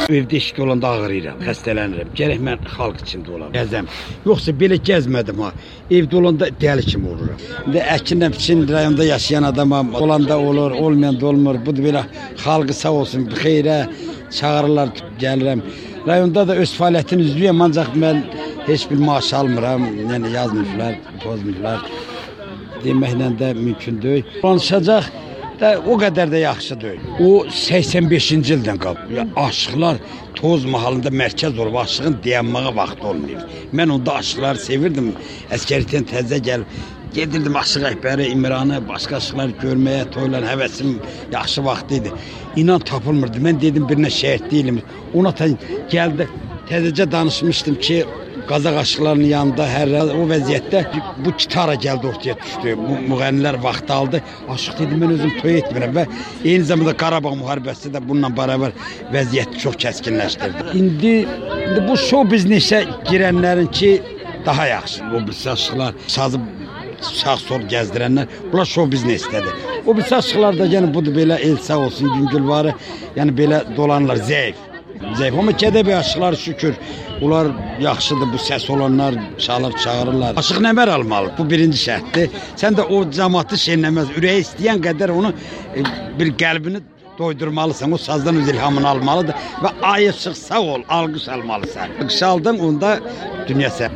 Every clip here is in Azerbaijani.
Evdə işdə olanda ağrıyıram, xəstələnirəm. Gərək mən xalq içində olam, gəzəm. Yoxsa belə gəzmədim ha. Evdə olanda dəli kimi oluram. İndi əkinlə biçin rayonda yaşayan adamam. Olanda olur, olmayanda olmur. Bu da belə xalqı sağ olsun, bir xeyrə çağırırlar, gəlirəm. Rayonda da öz fəaliyyətini üzvüyəm, ancaq mən heç bir maaş almıram. Yəni yazmırlar, pozmurlar. Deməklə də mümkün deyil. Danışacaq da o qədər də yaxşı deyil. O 85-ci ildən qalıb. Aşıqlar toz mahalında mərkəz olub, aşığın dayanmağa vaxtı olmayıb. Mən onda aşıqları sevirdim. Əskəriyyətdən təzə gəlib. Gedirdim aşıq əhbəri, İmranı, başqa aşıqları görməyə, toylan, həvəsim yaxşı vaxtı idi. İnan tapılmırdı. Mən dedim birinə şəhid deyilim. Ona gəldi, təzəcə danışmışdım ki, Qazaq aşıqlarının yanında hər o vəziyyətdə bu gitara gəldi ortaya düşdü. Bu müğənnilər vaxt aldı. Aşıq dedim, mən özüm toy etmirəm və eyni zamanda Qarabağ müharibəsi də bununla bərabər vəziyyəti çox kəskinləşdirdi. İndi bu show biznesə girənlərin ki, daha yaxşı. O birisi aşıqlar, sazı sağ-sol gəzdirənlər, bunlar show biznesdədir. O birisi aşıqlar da yəni budur belə el sağ olsun, Güngülvarı, yəni belə dolanırlar, zəif. Amma Gədəbəy aşıqlar şükür, onlar yaxşıdır, bu səs olanlar çalır, çağırırlar. Aşıq nəmər almalı, bu birinci şərtdir. Sən də o cəmatı şeyləməz, ürəyi istəyən qədər onu bir qəlbini doydurmalısan, o sazdan öz ilhamını almalıdır və ayışıq sağ ol, alqış almalısan. Alqış aldın, onda dünya sən.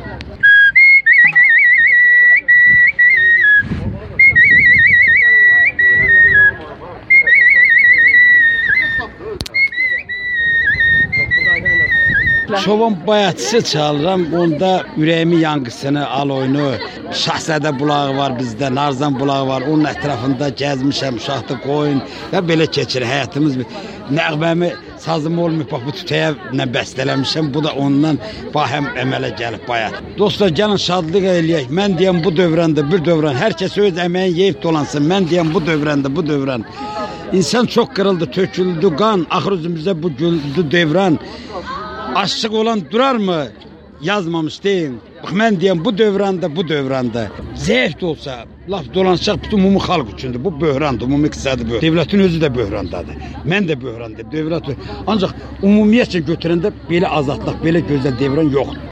Şovan bayatçısı çalıram, onda ürəyimin yanqısını, al oyunu, Şahzadə bulağı var bizdə, Narzan bulağı var, onun ətrafında gəzmişəm, uşaqda qoyun və belə keçir həyatımız. Nəğməmi, sazım olmayıb, bax bu tütəyə bəstələmişəm, bu da ondan bahəm əmələ gəlib bayat. Dostlar, gəlin şadlıq eləyək, mən deyəm bu dövrəndə, bir dövrən, hər kəs öz əməyin yeyib dolansın, mən deyəm bu dövrəndə, bu dövrən. İnsan çox qırıldı, töküldü qan, axır üzümüzdə bu güldü dövrən. Aşıq olan durarmı? Yazmamış deyin. Bax, mən deyəm, bu dövranda. Zəif də olsa, laf dolanacaq bütün ümumi xalq üçündür. Bu böhrandır, ümumi iqtisadi böhran. Devlətin özü də böhrandadır. Mən də böhrandayım, dövlət. Ancaq ümumiyyətcə götürəndə belə azadlıq, belə gözəl devran yoxdur.